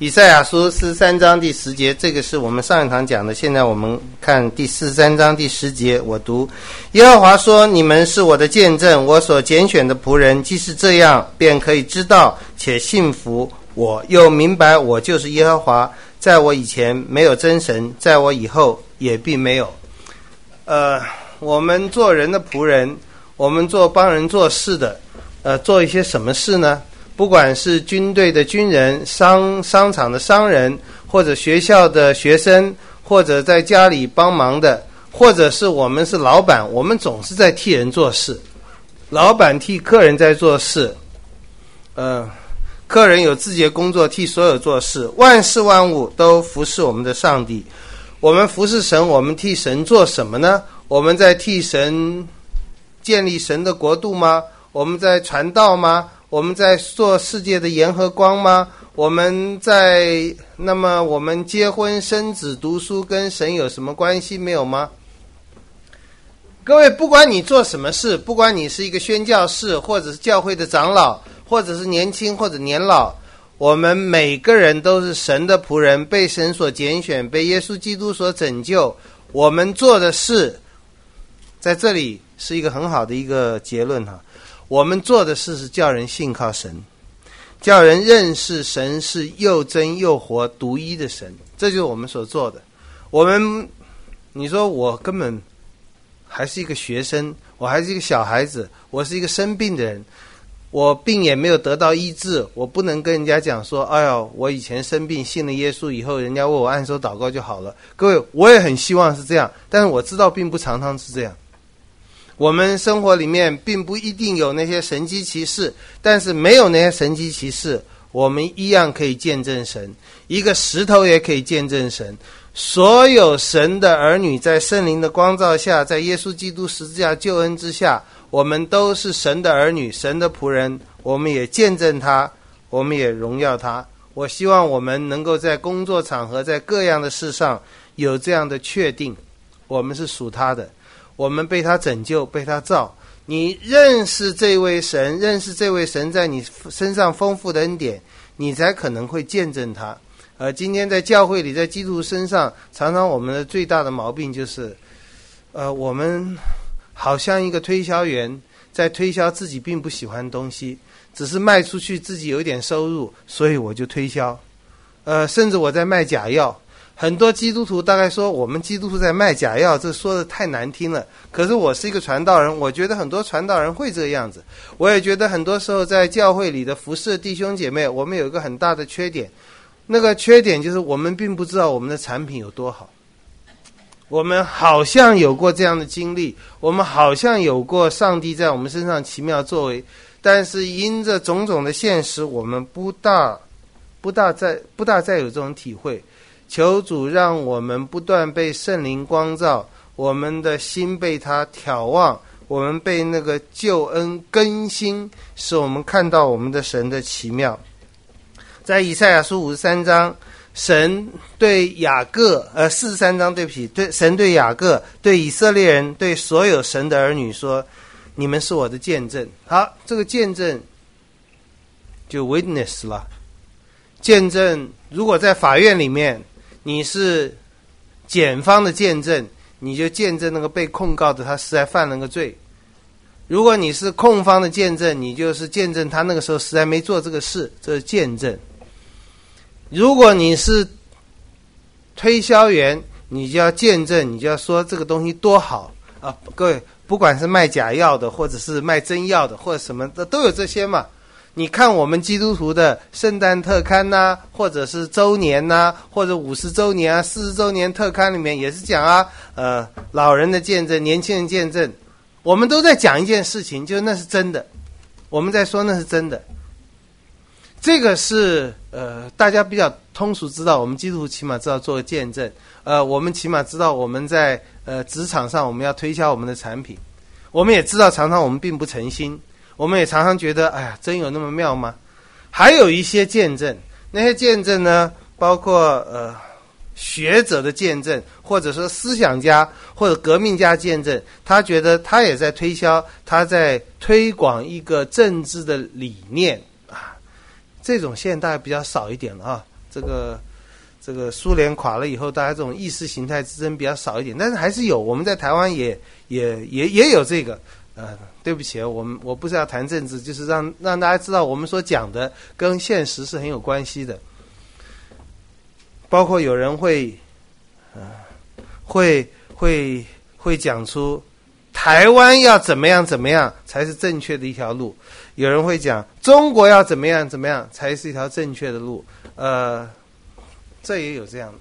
以赛亚书43章第10节，这个是我们上一堂讲的，现在我们看第43章第10节，我读：耶和华说，你们是我的见证，我所拣选的仆人，既是这样，便可以知道且信服我，又明白我就是耶和华，在我以前没有真神，在我以后也必没有。我们做人的仆人，我们做帮人做事的，做一些什么事呢？不管是军队的军人、商场的商人，或者学校的学生，或者在家里帮忙的，或者是我们是老板，我们总是在替人做事。老板替客人在做事，客人有自己的工作，替所有做事。万事万物都服侍我们的上帝。我们服侍神，我们替神做什么呢？我们在替神建立神的国度吗？我们在传道吗？我们在做世界的盐和光吗？那么我们结婚生子读书跟神有什么关系没有吗？各位，不管你做什么事，不管你是一个宣教士，或者是教会的长老，或者是年轻或者年老，我们每个人都是神的仆人，被神所拣选，被耶稣基督所拯救。我们做的事，在这里是一个很好的一个结论哈。我们做的事是叫人信靠神，叫人认识神是又真又活独一的神，这就是我们所做的。你说我根本还是一个学生，我还是一个小孩子，我是一个生病的人，我病也没有得到医治，我不能跟人家讲说，哎呦，我以前生病信了耶稣以后，人家为我按手祷告就好了。各位，我也很希望是这样，但是我知道并不常常是这样。我们生活里面并不一定有那些神迹奇事，但是没有那些神迹奇事，我们一样可以见证神。一个石头也可以见证神。所有神的儿女在圣灵的光照下，在耶稣基督十字架救恩之下，我们都是神的儿女，神的仆人，我们也见证他，我们也荣耀他。我希望我们能够在工作场合，在各样的事上有这样的确定，我们是属他的，我们被他拯救，被他造。你认识这位神，认识这位神在你身上丰富的恩典，你才可能会见证他。今天在教会里，在基督徒身上，常常我们的最大的毛病就是，我们好像一个推销员，在推销自己并不喜欢的东西，只是卖出去自己有一点收入，所以我就推销。甚至我在卖假药。很多基督徒大概说我们基督徒在卖假药，这说的太难听了。可是我是一个传道人，我觉得很多传道人会这个样子。我也觉得很多时候在教会里的服侍弟兄姐妹，我们有一个很大的缺点，那个缺点就是我们并不知道我们的产品有多好。我们好像有过这样的经历，我们好像有过上帝在我们身上奇妙作为，但是因着种种的现实，我们不大再有这种体会。求主让我们不断被圣灵光照，我们的心被他眺望，我们被那个救恩更新，使我们看到我们的神的奇妙。在以赛亚书53章，神对雅各43章对不起，神对雅各，对以色列人，对所有神的儿女说，你们是我的见证。好，这个见证就 witness 了。见证如果在法院里面你是检方的见证，你就见证那个被控告的他实在犯了个罪。如果你是控方的见证，你就是见证他那个时候实在没做这个事，这是见证。如果你是推销员，你就要见证，你就要说这个东西多好啊！各位，不管是卖假药的，或者是卖真药的，或者什么的，都有这些嘛。你看我们基督徒的圣诞特刊啊，或者是周年啊，或者50周年啊、40周年特刊里面也是讲啊，老人的见证，年轻人见证，我们都在讲一件事情，就是那是真的，我们在说那是真的。这个是大家比较通俗知道，我们基督徒起码知道做个见证，我们起码知道我们在职场上我们要推销我们的产品，我们也知道常常我们并不诚心。我们也常常觉得，哎呀，真有那么妙吗？还有一些见证，那些见证呢，包括学者的见证，或者说思想家或者革命家见证，他觉得他也在推销，他在推广一个政治的理念啊。这种现在大概比较少一点了啊。 这个苏联垮了以后，大家这种意识形态之争比较少一点，但是还是有。我们在台湾也有这个。对不起，我不是要谈政治，就是让大家知道我们所讲的跟现实是很有关系的。包括有人会讲出台湾要怎么样怎么样才是正确的一条路，有人会讲中国要怎么样怎么样才是一条正确的路。这也有这样的。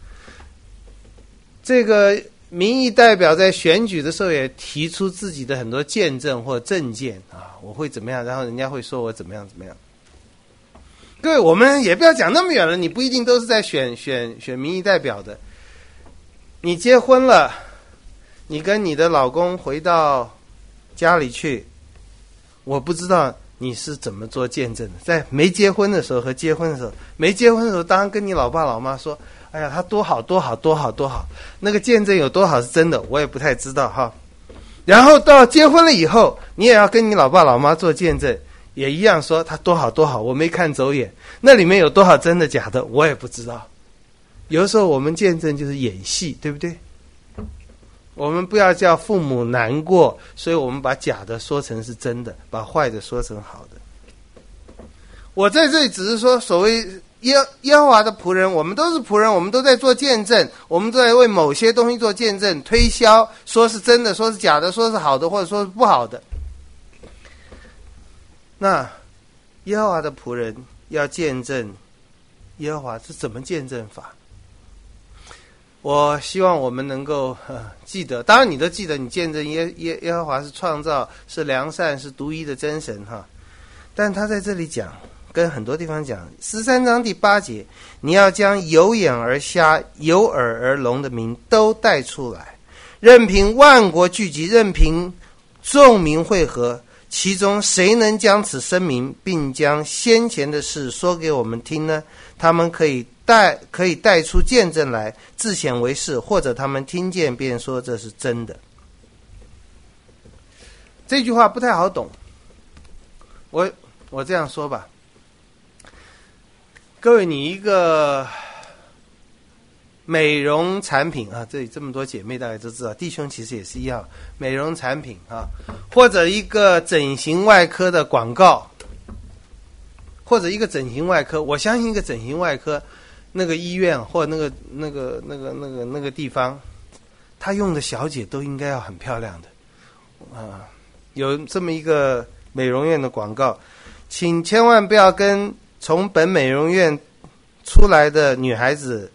这个民意代表在选举的时候也提出自己的很多见证或政见啊，我会怎么样，然后人家会说我怎么样怎么样。各位，我们也不要讲那么远了，你不一定都是在选民意代表的。你结婚了，你跟你的老公回到家里去，我不知道你是怎么做见证的。在没结婚的时候和结婚的时候，没结婚的时候当然跟你老爸老妈说，哎呀他多好多好多好多好，那个见证有多好是真的我也不太知道哈。然后到结婚了以后，你也要跟你老爸老妈做见证，也一样说他多好多好，我没看走眼，那里面有多少真的假的我也不知道。有的时候我们见证就是演戏，对不对？我们不要叫父母难过，所以我们把假的说成是真的，把坏的说成好的。我在这里只是说，所谓耶和华的仆人，我们都是仆人，我们都在做见证，我们都在为某些东西做见证，推销，说是真的，说是假的，说是好的，或者说是不好的。那耶和华的仆人要见证耶和华是怎么见证法？我希望我们能够记得，当然你都记得，你见证耶和华是创造，是良善，是独一的真神哈。但他在这里讲，跟很多地方讲，13章第8节，你要将有眼而瞎、有耳而聋的民都带出来，任凭万国聚集，任凭众民会合，其中谁能将此声明，并将先前的事说给我们听呢？他们可以带出见证来，自显为是，或者他们听见便说这是真的。这句话不太好懂，我这样说吧，各位，你一个美容产品啊，这里这么多姐妹大概都知道，弟兄其实也是一样，美容产品啊，或者一个整形外科的广告，或者一个整形外科，我相信一个整形外科那个医院或者那个地方，他用的小姐都应该要很漂亮的有这么一个美容院的广告，请千万不要跟从本美容院出来的女孩子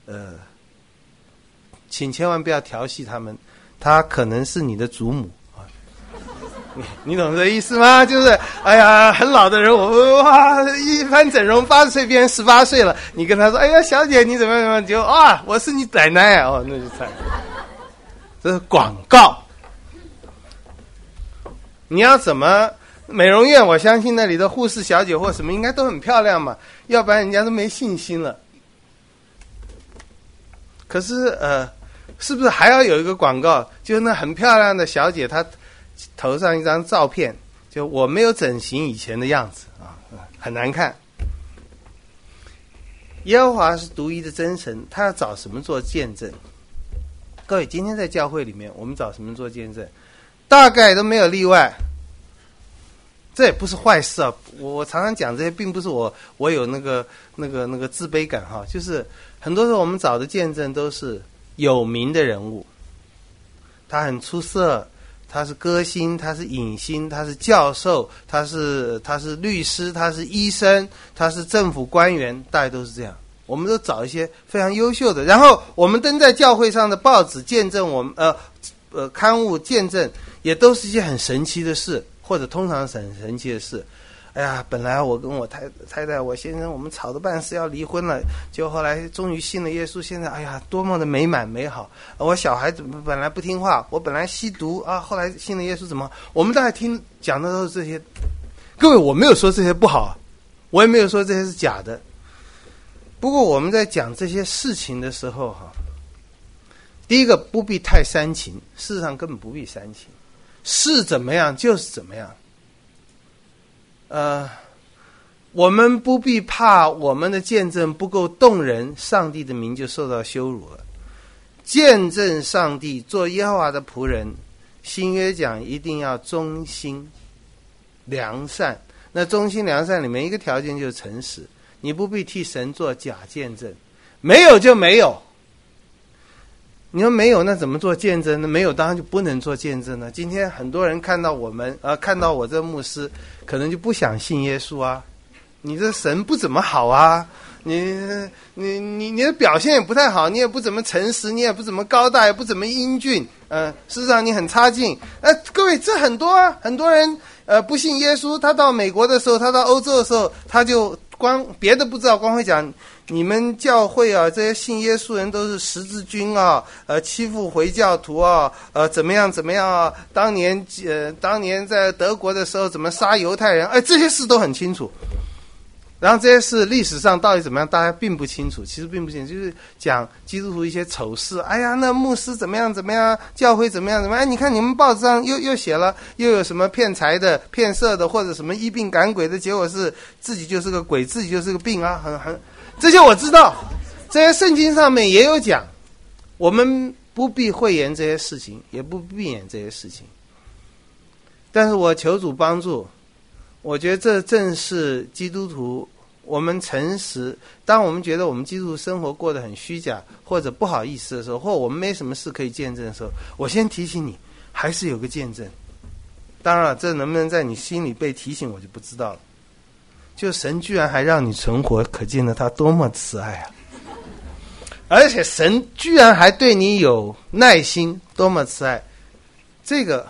请千万不要调戏她们，她可能是你的祖母你懂这意思吗？就是哎呀，很老的人，我哇一番整容，80岁变成18岁了，你跟他说，哎呀，小姐你怎么样？就啊，我是你奶奶哦，那就惨。这是广告。你要怎么美容院？我相信那里的护士小姐或什么应该都很漂亮嘛，要不然人家都没信心了。可是是不是还要有一个广告？就是那很漂亮的小姐，她头上一张照片，就我没有整形以前的样子啊，很难看。耶和华是独一的真神，他要找什么做见证？各位，今天在教会里面，我们找什么做见证？大概都没有例外。这也不是坏事啊！我常常讲这些，并不是我有那个自卑感哈，就是很多时候我们找的见证都是有名的人物，他很出色。他是歌星，他是影星，他是教授，他是律师，他是医生，他是政府官员，大概都是这样。我们都找一些非常优秀的，然后我们登在教会上的报纸见证我们刊物见证，也都是一些很神奇的事，或者通常是很神奇的事。哎呀，本来我跟我太太我先生我们吵得半死要离婚了，结果后来终于信了耶稣，现在哎呀多么的美满美好。我小孩子本来不听话，我本来吸毒啊，后来信了耶稣，怎么我们大概听讲的都是这些。各位，我没有说这些不好，我也没有说这些是假的。不过我们在讲这些事情的时候第一个不必太煽情，事实上根本不必煽情，是怎么样就是怎么样。 我们不必怕我们的见证不够动人，上帝的名就受到羞辱了。见证上帝，做耶和华的仆人，新约讲一定要忠心良善。那忠心良善里面一个条件就是诚实，你不必替神做假见证，没有就没有。你说没有，那怎么做见证呢？没有当然就不能做见证了。今天很多人看到我们看到我这牧师，可能就不想信耶稣啊。你这神不怎么好啊，你的表现也不太好，你也不怎么诚实，你也不怎么高大，也不怎么英俊，事实上你很差劲。各位，这很多啊，很多人不信耶稣，他到美国的时候，他到欧洲的时候，他就光别的不知道，光会讲你们教会啊，这些信耶稣人都是十字军啊，欺负回教徒啊，怎么样啊？当年在德国的时候怎么杀犹太人？这些事都很清楚。然后这些事历史上到底怎么样，大家并不清楚。其实并不清楚，就是讲基督徒一些丑事。哎呀，那牧师怎么样，教会怎么样。你看你们报纸上又写了，又有什么骗财的、骗色的，或者什么医病赶鬼的，结果是自己就是个鬼，自己就是个病啊，这些我知道，这些圣经上面也有讲。我们不必讳言这些事情，也不避免这些事情。但是我求主帮助。我觉得这正是基督徒，我们诚实。当我们觉得我们基督徒生活过得很虚假，或者不好意思的时候，或我们没什么事可以见证的时候，我先提醒你，还是有个见证。当然了，这能不能在你心里被提醒，我就不知道了。就神居然还让你存活，可见得他多么慈爱啊！而且神居然还对你有耐心，多么慈爱！这个，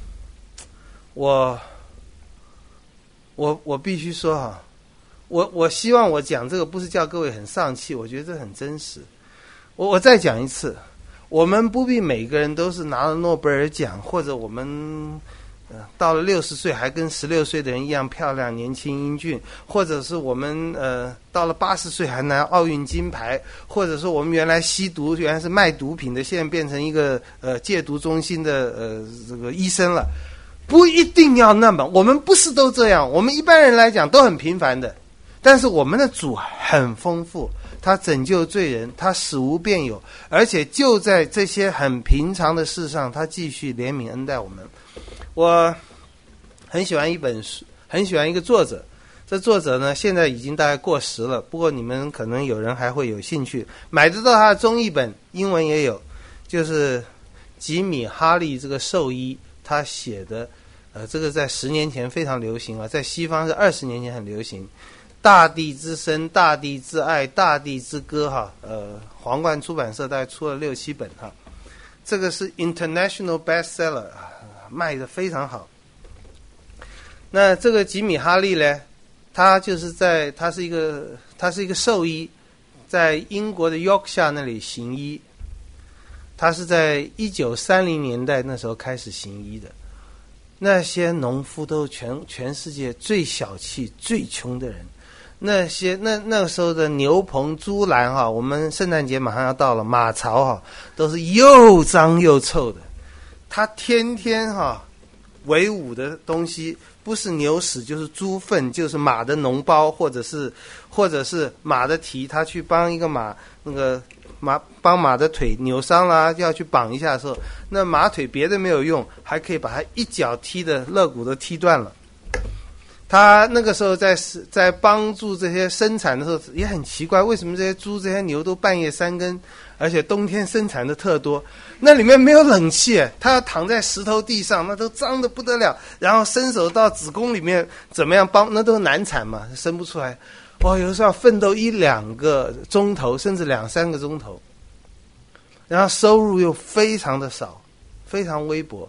我必须说哈，我希望我讲这个不是叫各位很丧气，我觉得这很真实。我再讲一次，我们不必每个人都是拿了诺贝尔奖，或者我们到了60岁还跟16岁的人一样漂亮、年轻、英俊，或者是我们到了80岁还拿奥运金牌，或者说我们原来吸毒，原来是卖毒品的，现在变成一个戒毒中心的这个医生了。不一定要那么，我们不是都这样，我们一般人来讲都很平凡的，但是我们的主很丰富，他拯救罪人，他使无变有，而且就在这些很平常的事上，他继续怜悯恩待我们。我很喜欢一本书，很喜欢一个作者，这作者呢现在已经大概过时了，不过你们可能有人还会有兴趣买得到他的中译本，英文也有，就是吉米哈利这个兽医他写的，这个在10年前非常流行啊，在西方是20年前很流行。大地之声、大地之爱、大地之歌哈，皇冠出版社大概出了6、7本哈，这个是 international bestseller， 卖得非常好。那这个吉米哈利呢，他是一个兽医，在英国的 Yorkshire 那里行医。他是在1930年代那时候开始行医的。那些农夫都全世界最小气、最穷的人。那个时候的牛棚、猪栏哈，我们圣诞节马上要到了，马槽哈都是又脏又臭的。他天天为伍的东西不是牛屎就是猪粪，就是马的脓包，或者是马的蹄，他去帮一个马帮马的腿扭伤了，要去绑一下的时候，那马腿别的没有用，还可以把它一脚踢的肋骨都踢断了。他那个时候在帮助这些生产的时候也很奇怪，为什么这些猪这些牛都半夜3更，而且冬天生产的特多，那里面没有冷气，他要躺在石头地上，那都脏得不得了，然后伸手到子宫里面怎么样帮，那都难产嘛，生不出来。有的时候要奋斗1-2个钟头，甚至2-3个钟头，然后收入又非常的少，非常微薄。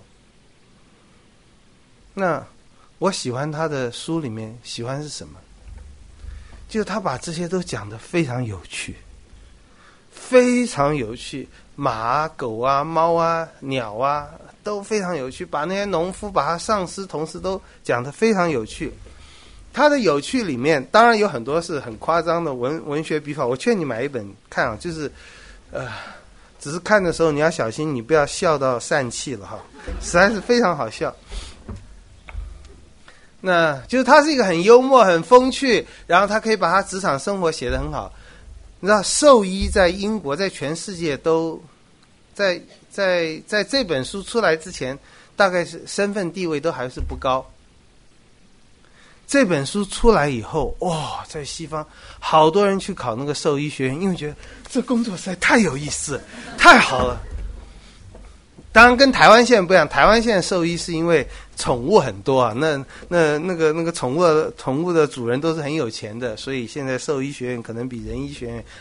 那我喜欢他的书里面，喜欢是什么？就是他把这些都讲得非常有趣，非常有趣。马啊、狗啊、猫啊、鸟啊都非常有趣，把那些农夫、把他上司、同事都讲得非常有趣。他的有趣里面当然有很多是很夸张的文学笔法，我劝你买一本看啊，就是只是看的时候你要小心，你不要笑到散气了哈，实在是非常好笑。 那就是他是一个很幽默、很风趣，然后他可以把他职场生活写得很好。你知道，兽医在英国，在全世界都在这本书出来之前，大概是身份地位都还是不高。这本书出来以后，哇，在西方好多人去考那个兽医学院，因为觉得这工作实在太有意思，太好了。当然跟台湾现在不一样，台湾现在兽医是因为宠物很多啊，那个宠物的主人都是很有钱的，所以现在兽医学院可能比人医学院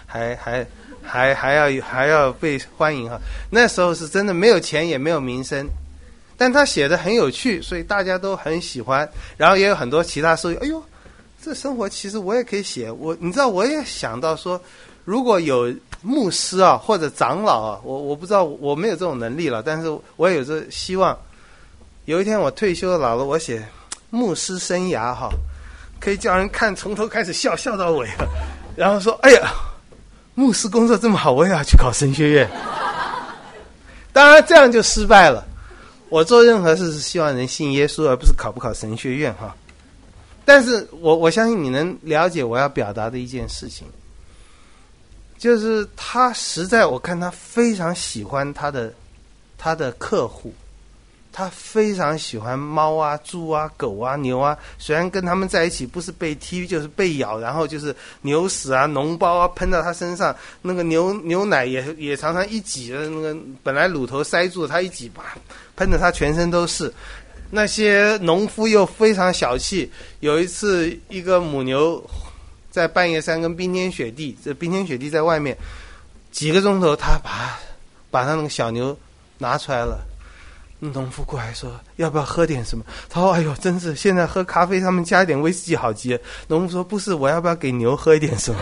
还要被欢迎哈。那时候是真的没有钱也没有名声，但他写的很有趣，所以大家都很喜欢。然后也有很多其他兽医，哎呦，这生活其实我也可以写。你知道，我也想到说，如果有牧师啊或者长老啊，我不知道，我没有这种能力了，但是我也有这希望。有一天我退休老了，我写牧师生涯哈，可以叫人看从头开始笑到尾，然后说，哎呀，牧师工作这么好，我也要去考神学院。当然这样就失败了。我做任何事是希望人信耶稣，而不是考不考神学院哈。但是我相信你能了解我要表达的一件事情，就是他实在，我看他非常喜欢他的客户，他非常喜欢猫啊、猪啊、狗啊、牛啊，虽然跟他们在一起不是被踢就是被咬，然后就是牛屎啊、脓包啊喷到他身上，那个牛奶也常常一挤的那个本来乳头塞住，他一挤吧，喷得他全身都是。那些农夫又非常小气，有一次一个母牛在半夜3更冰天雪地，这冰天雪地在外面几个钟头，他把他那个小牛拿出来了。农夫过来说要不要喝点什么，他说哎呦真是现在喝咖啡他们加一点威士忌好极了。农夫说不是，我要不要给牛喝一点什么。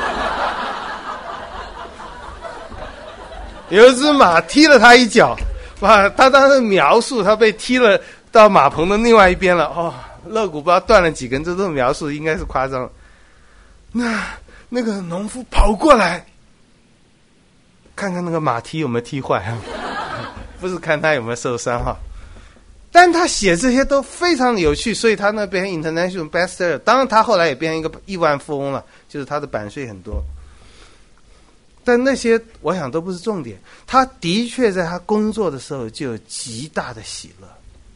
有一只马踢了他一脚，他当时描述他被踢了到马棚的另外一边了，肋骨不知道断了几根，这种描述应该是夸张了。那个农夫跑过来看看那个马蹄有没有踢坏，不是看他有没有受伤哈。但他写这些都非常有趣，所以他那变成 international bestseller。当然他后来也变成一个亿万富翁了，就是他的版税很多。但那些我想都不是重点，他的确在他工作的时候就有极大的喜乐。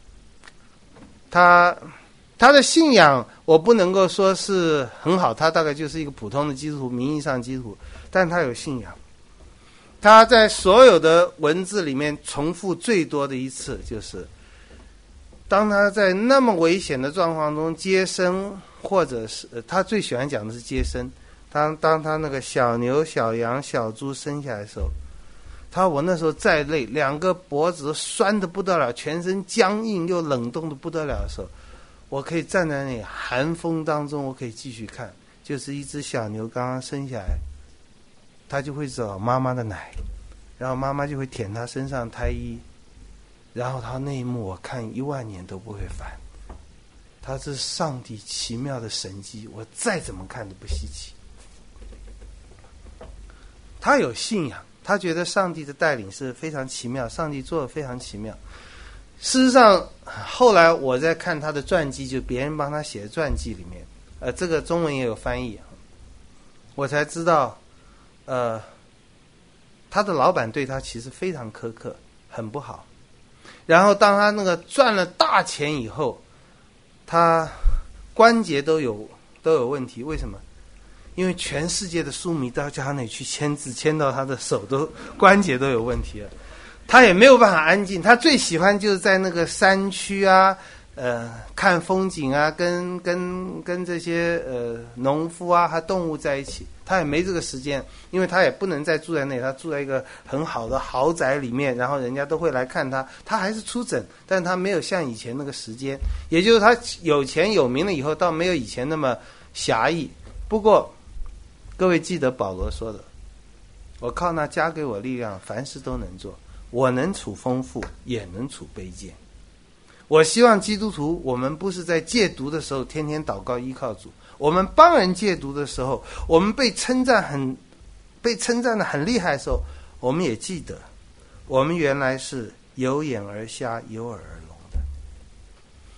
他的信仰我不能够说是很好，他大概就是一个普通的基督徒，名义上基督徒，但他有信仰。他在所有的文字里面重复最多的一次，就是当他在那么危险的状况中接生，或者是他最喜欢讲的是接生。当他那个小牛、小羊、小猪生下来的时候，我那时候再累，两个脖子酸得不得了，全身僵硬又冷冻得不得了的时候，我可以站在那里寒风当中，我可以继续看，就是一只小牛刚刚生下来，它就会找妈妈的奶，然后妈妈就会舔它身上胎衣，然后它那一幕我看10000年都不会烦。它是上帝奇妙的神迹，我再怎么看都不稀奇。他有信仰，他觉得上帝的带领是非常奇妙，上帝做的非常奇妙。事实上后来我在看他的传记，就别人帮他写的传记里面，这个中文也有翻译，我才知道他的老板对他其实非常苛刻，很不好。然后当他那个赚了大钱以后，他关节都有问题。为什么？因为全世界的书迷都要叫他那里去签字，签到他的手都关节都有问题了。他也没有办法安静，他最喜欢就是在那个山区啊，看风景啊，跟这些农夫啊和动物在一起。他也没这个时间，因为他也不能再住在那里，他住在一个很好的豪宅里面，然后人家都会来看他，他还是出诊，但他没有像以前那个时间，也就是他有钱有名了以后，倒没有以前那么侠义。不过各位记得保罗说的，我靠那加给我力量，凡事都能做，我能处丰富，也能处卑贱。我希望基督徒，我们不是在戒毒的时候天天祷告依靠主，我们帮人戒毒的时候，我们被称赞的很厉害的时候，我们也记得我们原来是有眼而瞎有耳而聋的。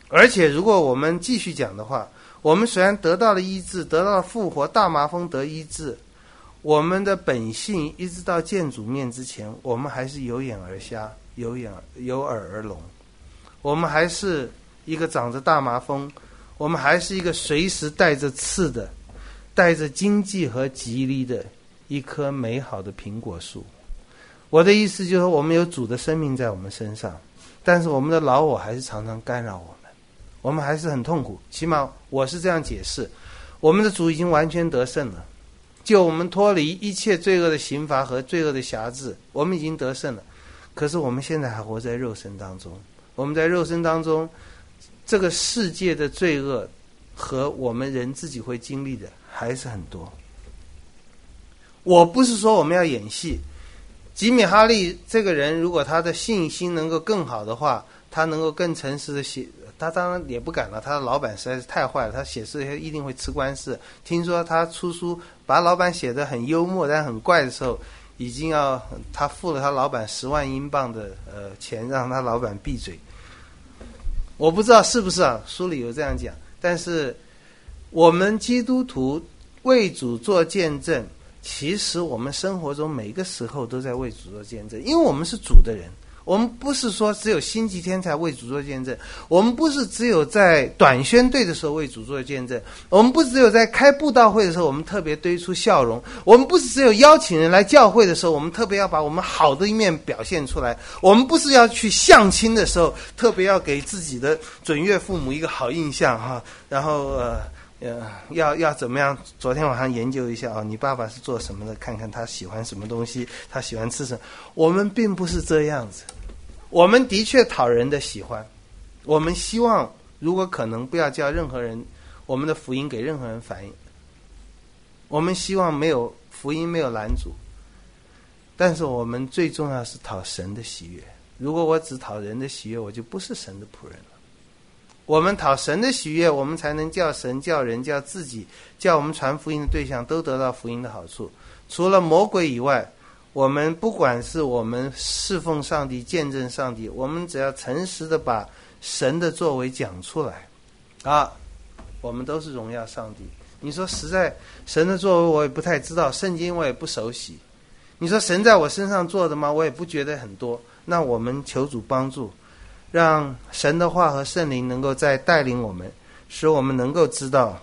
而且如果我们继续讲的话，我们虽然得到了医治，得到了复活，大麻风得医治，我们的本性一直到见主面之前，我们还是有眼而瞎，有耳而聋，我们还是一个长着大麻风，我们还是一个随时带着刺的，带着经济和吉利的一棵美好的苹果树。我的意思就是说，我们有主的生命在我们身上，但是我们的老我还是常常干扰我们，我们还是很痛苦。起码我是这样解释，我们的主已经完全得胜了，就我们脱离一切罪恶的刑罚和罪恶的辖制，我们已经得胜了。可是我们现在还活在肉身当中，我们在肉身当中，这个世界的罪恶和我们人自己会经历的还是很多。我不是说我们要演戏，吉米哈利这个人，如果他的信心能够更好的话，他能够更诚实的写，他当然也不敢了，他的老板实在是太坏了，他写诗一定会吃官司。听说他出书把老板写得很幽默但很怪的时候，已经要他付了他老板10万英镑的钱，让他老板闭嘴。我不知道是不是啊，书里有这样讲。但是我们基督徒为主做见证，其实我们生活中每一个时候都在为主做见证，因为我们是主的人。我们不是说只有星期天才为主做见证，我们不是只有在短宣队的时候为主做见证，我们不是只有在开布道会的时候我们特别堆出笑容，我们不是只有邀请人来教会的时候我们特别要把我们好的一面表现出来，我们不是要去相亲的时候特别要给自己的准岳父母一个好印象哈，然后要怎么样？昨天晚上研究一下啊，你爸爸是做什么的？看看他喜欢什么东西，他喜欢吃什么。我们并不是这样子，我们的确讨人的喜欢，我们希望如果可能不要叫任何人，我们的福音给任何人反映。我们希望没有福音没有拦阻，但是我们最重要是讨神的喜悦。如果我只讨人的喜悦，我就不是神的仆人了。我们讨神的喜悦，我们才能叫神、叫人、叫自己、叫我们传福音的对象都得到福音的好处。除了魔鬼以外，我们不管是我们侍奉上帝、见证上帝，我们只要诚实的把神的作为讲出来啊，我们都是荣耀上帝。你说实在神的作为我也不太知道，圣经我也不熟悉，你说神在我身上做的吗？我也不觉得很多。那我们求主帮助，让神的话和圣灵能够再带领我们，使我们能够知道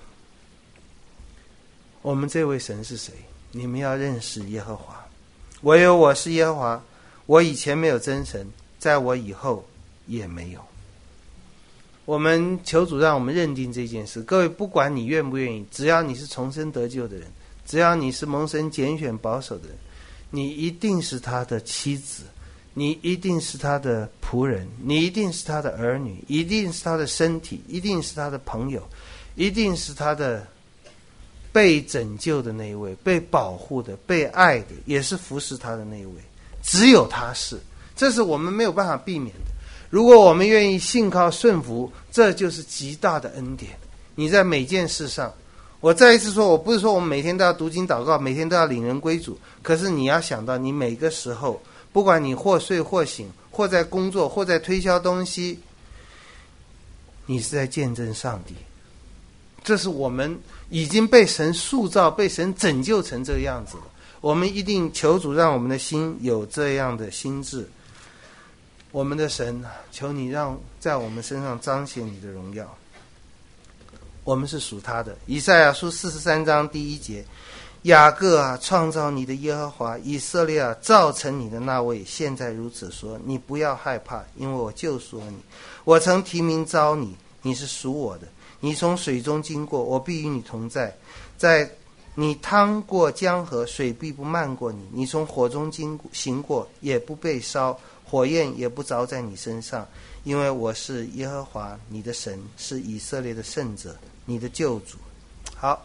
我们这位神是谁。你们要认识耶和华，唯有我是耶和华，我以前没有真神，在我以后也没有。我们求主让我们认定这件事。各位，不管你愿不愿意，只要你是重生得救的人，只要你是蒙神拣选保守的人，你一定是他的妻子，你一定是他的仆人，你一定是他的儿女，一定是他的身体，一定是他的朋友，一定是他的被拯救的那一位，被保护的，被爱的，也是服侍他的那一位。只有他是，这是我们没有办法避免的。如果我们愿意信靠顺服，这就是极大的恩典。你在每件事上，我再一次说，我不是说我们每天都要读经祷告，每天都要领人归主，可是你要想到，你每个时候，不管你或睡或醒，或在工作，或在推销东西，你是在见证上帝。这是我们已经被神塑造、被神拯救成这个样子了。我们一定求主让我们的心有这样的心志。我们的神，求你让在我们身上彰显你的荣耀。我们是属他的。以赛亚书43章第1节，雅各啊，创造你的耶和华，以色列啊，造成你的那位，现在如此说，你不要害怕，因为我救赎了你。我曾提名召你，你是属我的。你从水中经过，我必与你同在。在你趟过江河，水必不漫过你。你从火中行过，也不被烧，火焰也不着在你身上。因为我是耶和华你的神，是以色列的圣者，你的救主。好，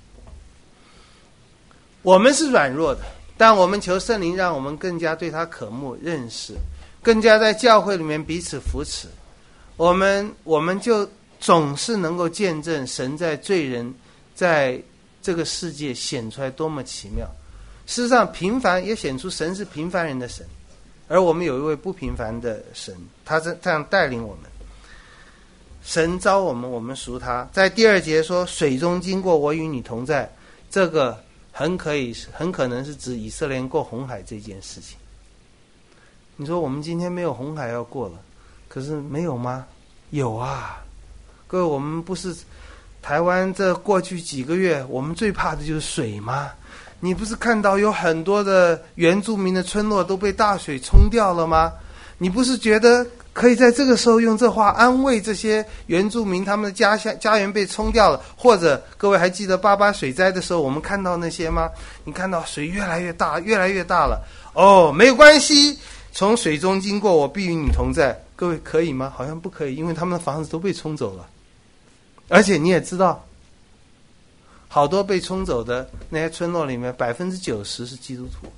我们是软弱的，但我们求圣灵让我们更加对他渴慕认识，更加在教会里面彼此扶持。我们就总是能够见证神在罪人在这个世界显出来多么奇妙。事实上，平凡也显出神是平凡人的神，而我们有一位不平凡的神，他这样带领我们。 神召我们，我们属他。在第2节说水中经过，我与你同在，这个很可能是指以色列人过红海这件事情。你说我们今天没有红海要过了，可是没有吗？有啊。各位，我们不是台湾这过去几个月我们最怕的就是水吗？你不是看到有很多的原住民的村落都被大水冲掉了吗？你不是觉得可以在这个时候用这话安慰这些原住民，他们的家园被冲掉了？或者各位还记得88水灾的时候我们看到那些吗？你看到水越来越大越来越大了，没有关系，从水中经过，我必与你同在。各位可以吗？好像不可以，因为他们的房子都被冲走了。而且你也知道，好多被冲走的那些村落里面90%是基督徒，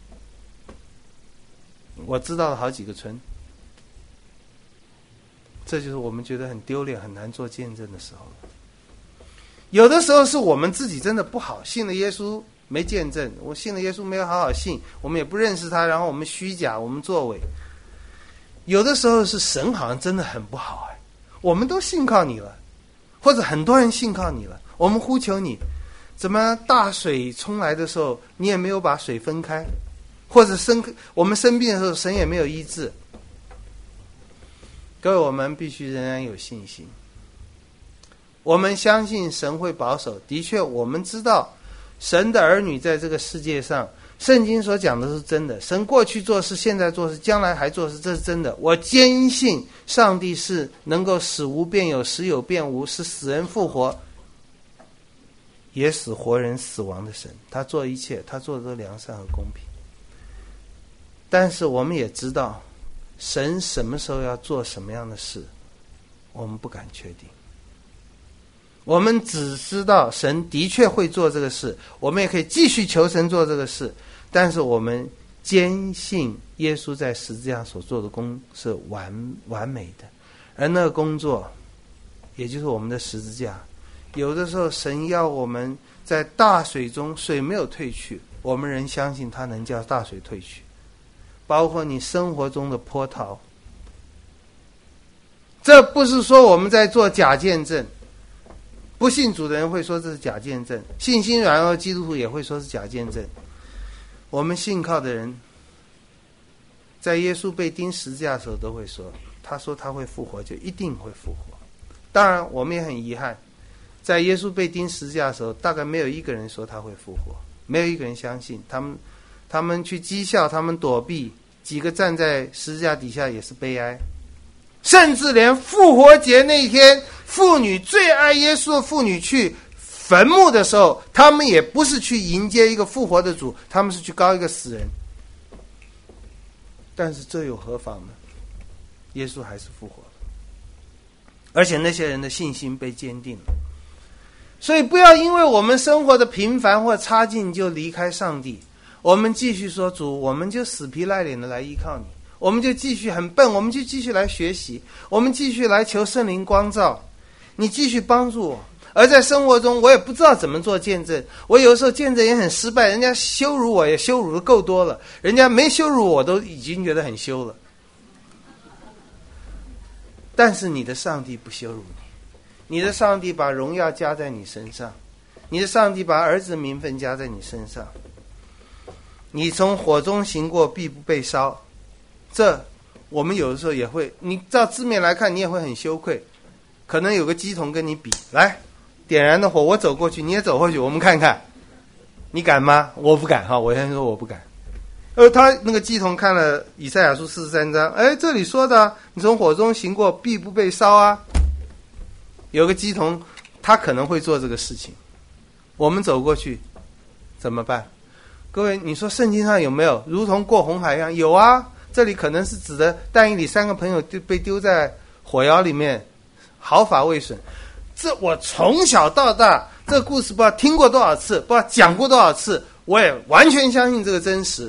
我知道了好几个村。这就是我们觉得很丢脸很难做见证的时候。有的时候是我们自己真的不好，信了耶稣没见证，我信了耶稣没有好好信，我们也不认识他，然后我们虚假，我们作伪。有的时候是神好像真的很不好，我们都信靠你了，或者很多人信靠你了，我们呼求你，怎么大水冲来的时候你也没有把水分开，或者我们生病的时候神也没有医治。各位，我们必须仍然有信心，我们相信神会保守。的确我们知道神的儿女在这个世界上，圣经所讲的是真的，神过去做事，现在做事，将来还做事，这是真的。我坚信上帝是能够使无变有，使有变无，是死人复活也使活人死亡的神。他做一切，他做的都良善和公平。但是我们也知道神什么时候要做什么样的事，我们不敢确定。我们只知道神的确会做这个事，我们也可以继续求神做这个事，但是我们坚信耶稣在十字架所做的工是完美的，而那个工作也就是我们的十字架。有的时候神要我们在大水中，水没有退去，我们仍相信他能叫大水退去，包括你生活中的波涛。这不是说我们在做假见证，不信主的人会说这是假见证，信心软弱基督徒也会说是假见证。我们信靠的人在耶稣被钉十字架的时候都会说，他说他会复活，就一定会复活。当然我们也很遗憾，在耶稣被钉十字架的时候，大概没有一个人说他会复活，没有一个人相信。他们去讥笑，他们躲避，几个站在十字架底下也是悲哀。甚至连复活节那天，妇女最爱耶稣的妇女去坟墓的时候，他们也不是去迎接一个复活的主，他们是去膏一个死人。但是这又何妨呢？耶稣还是复活了，而且那些人的信心被坚定了。所以不要因为我们生活的平凡或差劲就离开上帝，我们继续说，主，我们就死皮赖脸的来依靠你，我们就继续很笨，我们就继续来学习，我们继续来求圣灵光照，你继续帮助我。而在生活中我也不知道怎么做见证，我有时候见证也很失败，人家羞辱我也羞辱的够多了，人家没羞辱我都已经觉得很羞了。但是你的上帝不羞辱你，你的上帝把荣耀加在你身上，你的上帝把儿子的名分加在你身上。你从火中行过，必不被烧。这我们有的时候也会，你照字面来看你也会很羞愧，可能有个鸡童跟你比，来点燃的火，我走过去你也走过去，我们看看你敢吗？我不敢哈，我先说我不敢。他那个鸡童看了以赛亚书43章，这里说的你从火中行过必不被烧啊。有个鸡童他可能会做这个事情，我们走过去怎么办？各位，你说圣经上有没有如同过红海一样？有啊，这里可能是指的但以理3个朋友被丢在火窑里面，毫发未损。这我从小到大这个故事不知道听过多少次，不知道讲过多少次，我也完全相信这个真实。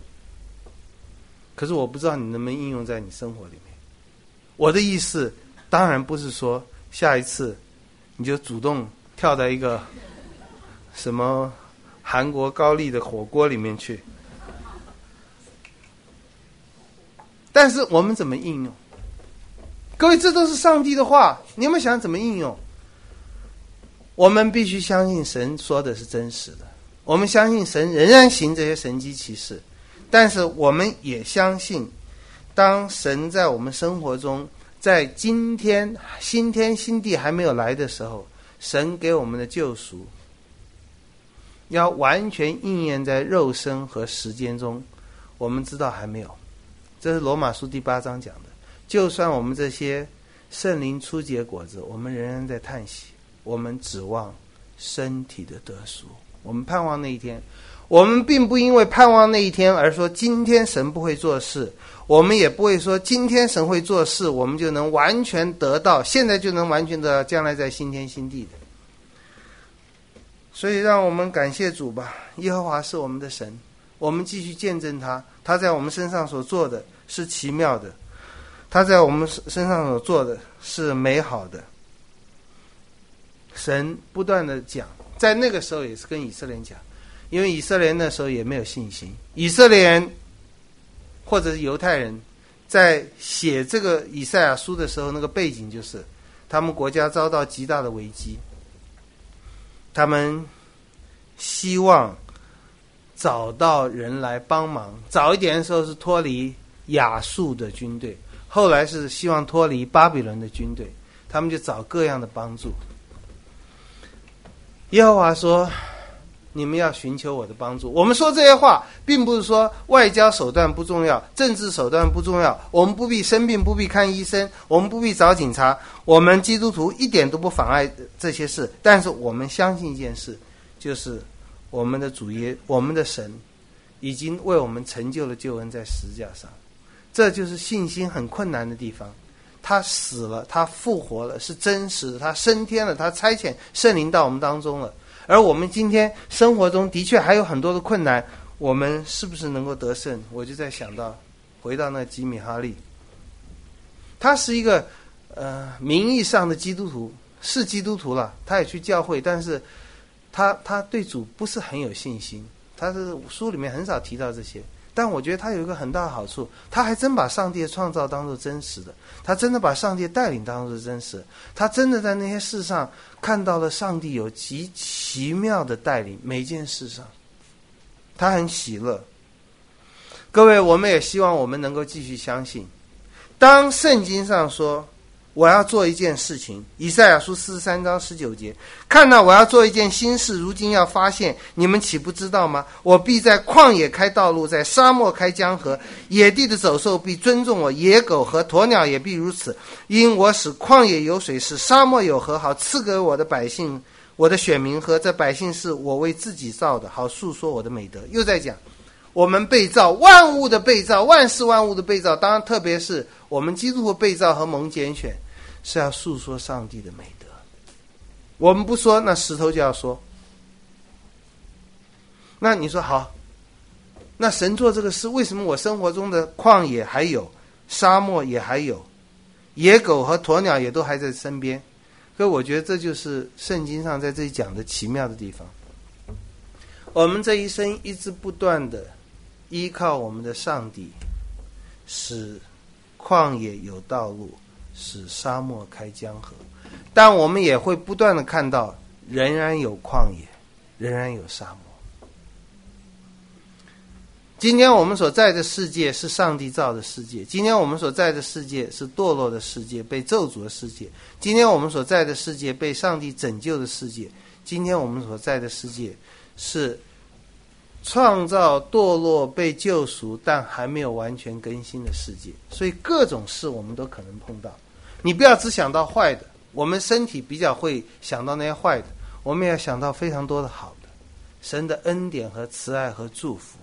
可是我不知道你能不能应用在你生活里面。我的意思当然不是说下一次你就主动跳到一个什么韩国高丽的火锅里面去，但是我们怎么应用？ 各位，这都是上帝的话，你有没有想怎么应用？我们必须相信神说的是真实的，我们相信神仍然行这些神迹奇事，但是我们也相信，当神在我们生活中，在今天新天新地还没有来的时候，神给我们的救赎要完全应验在肉身和时间中，我们知道还没有。这是罗马书第8章讲的，就算我们这些圣灵初结果子，我们仍然在叹息，我们指望身体的得赎，我们盼望那一天。我们并不因为盼望那一天而说今天神不会做事，我们也不会说今天神会做事，我们就能完全得到，现在就能完全得到将来在新天新地的。所以让我们感谢主吧，耶和华是我们的神，我们继续见证他，他在我们身上所做的是奇妙的，他在我们身上所做的是美好的。神不断的讲，在那个时候也是跟以色列人讲，因为以色列人那时候也没有信心，以色列人或者是犹太人在写这个以赛亚书的时候，那个背景就是他们国家遭到极大的危机，他们希望找到人来帮忙。早一点的时候是脱离亚述的军队，后来是希望脱离巴比伦的军队，他们就找各样的帮助。耶和华说，你们要寻求我的帮助。我们说这些话并不是说外交手段不重要，政治手段不重要，我们不必生病，不必看医生，我们不必找警察，我们基督徒一点都不妨碍这些事。但是我们相信一件事，就是我们的主耶，我们的神已经为我们成就了救恩在十字架上。这就是信心很困难的地方。他死了，他复活了，是真实的，他升天了，他差遣圣灵到我们当中了。而我们今天生活中的确还有很多的困难，我们是不是能够得胜？我就在想到，回到那吉米哈利，他是一个名义上的基督徒，是基督徒了，他也去教会，但是他对主不是很有信心，他是书里面很少提到这些。但我觉得他有一个很大的好处，他还真把上帝的创造当作真实的，他真的把上帝的带领当作真实的，他真的在那些事上看到了上帝有极奇妙的带领，每一件事上他很喜乐。各位，我们也希望我们能够继续相信，当圣经上说我要做一件事情，以赛亚书43章19节，看到我要做一件新事，如今要发现，你们岂不知道吗？我必在旷野开道路，在沙漠开江河，野地的走兽必尊重我，野狗和鸵鸟也必如此，因我使旷野有水，使沙漠有河，好赐给我的百姓，我的选民喝。这百姓是我为自己造的，好述说我的美德。又在讲我们被造，万物的被造，万事万物的被造，当然特别是我们基督徒被造和蒙拣选，是要述说上帝的美德。我们不说，那石头就要说。那你说好，那神做这个事，为什么我生活中的旷野还有，沙漠也还有，野狗和鸵鸟也都还在身边？所以我觉得这就是圣经上在这里讲的奇妙的地方。我们这一生一直不断的依靠我们的上帝，使旷野有道路，使沙漠开江河，但我们也会不断的看到仍然有旷野，仍然有沙漠。今天我们所在的世界是上帝造的世界，今天我们所在的世界是堕落的世界，被咒诅的世界，今天我们所在的世界被上帝拯救的世界，今天我们所在的世界是创造堕落被救赎但还没有完全更新的世界。所以各种事我们都可能碰到，你不要只想到坏的，我们身体比较会想到那些坏的，我们也要想到非常多的好的，神的恩典和慈爱和祝福。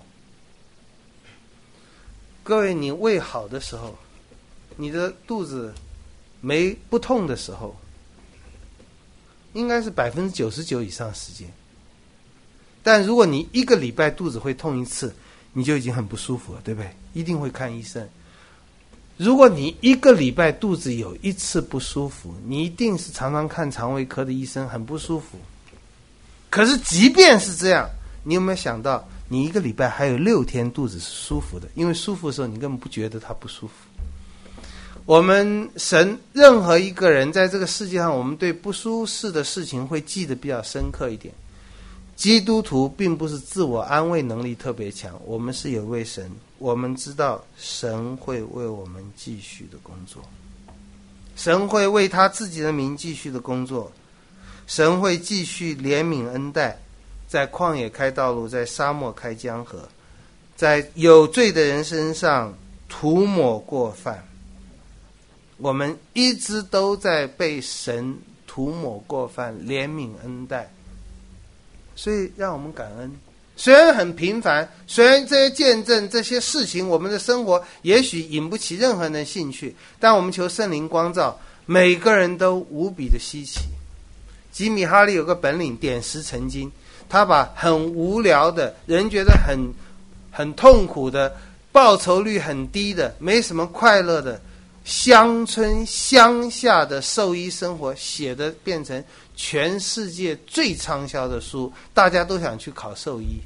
各位，你胃好的时候，你的肚子不痛的时候，应该是99%以上时间。但如果你一个礼拜肚子会痛一次，你就已经很不舒服了，对不对？一定会看医生。如果你一个礼拜肚子有一次不舒服，你一定是常常看肠胃科的医生，很不舒服。可是即便是这样，你有没有想到你一个礼拜还有6天肚子是舒服的？因为舒服的时候你根本不觉得它不舒服。 我们神任何一个人在这个世界上，我们对不舒适的事情会记得比较深刻一点。基督徒并不是自我安慰能力特别强，我们是有位神，我们知道神会为我们继续的工作，神会为他自己的名继续的工作，神会继续怜悯恩待，在旷野开道路，在沙漠开江河，在有罪的人身上涂抹过犯。我们一直都在被神涂抹过犯，怜悯恩待，所以让我们感恩。虽然很平凡，虽然这些见证这些事情我们的生活也许引不起任何人的兴趣，但我们求圣灵光照，每个人都无比的稀奇。吉米哈利有个本领，点石成金，他把很无聊的人觉得很痛苦的，报酬率很低的，没什么快乐的乡村乡下的兽医生活写的变成全世界最畅销的书，大家都想去考兽医。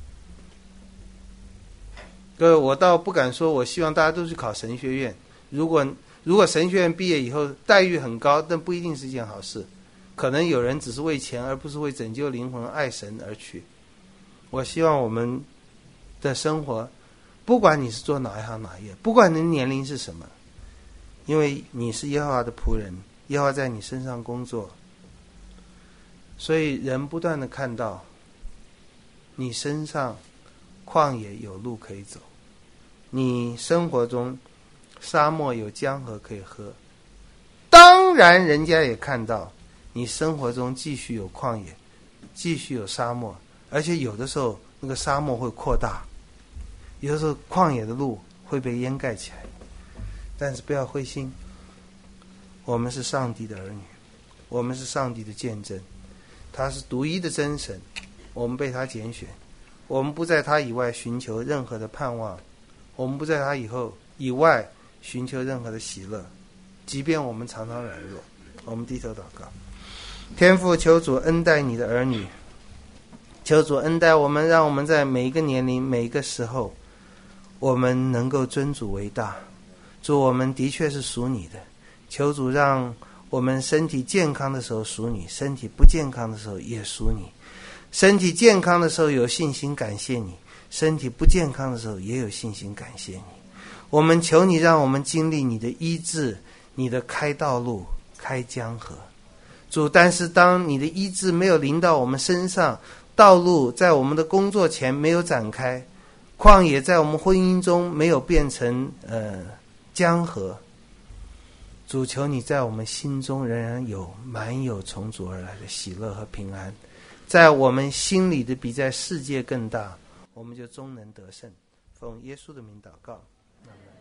各位，我倒不敢说我希望大家都去考神学院，如果神学院毕业以后待遇很高，但不一定是一件好事，可能有人只是为钱而不是为拯救灵魂爱神而去。我希望我们的生活，不管你是做哪一行哪一业，不管你的年龄是什么，因为你是耶和华的仆人，耶和华在你身上工作，所以人不断的看到你身上旷野有路可以走，你生活中沙漠有江河可以喝，当然人家也看到你生活中继续有旷野，继续有沙漠，而且有的时候那个沙漠会扩大，有的时候旷野的路会被掩盖起来。但是不要灰心，我们是上帝的儿女，我们是上帝的见证，他是独一的真神，我们被他拣选，我们不在他以外寻求任何的盼望，我们不在他以外寻求任何的喜乐，即便我们常常软弱。我们低头祷告。天父，求主恩待你的儿女，求主恩待我们，让我们在每一个年龄每一个时候，我们能够尊主为大。主，我们的确是属你的，求主让我们身体健康的时候属你，身体不健康的时候也属你。身体健康的时候有信心感谢你，身体不健康的时候也有信心感谢你。我们求你让我们经历你的医治，你的开道路开江河。主，但是当你的医治没有临到我们身上，道路在我们的工作前没有展开，旷野在我们婚姻中没有变成江河，主，求你在我们心中仍然满有从主而来的喜乐和平安，在我们心里的比在世界更大，我们就终能得胜。奉耶稣的名祷告，阿们。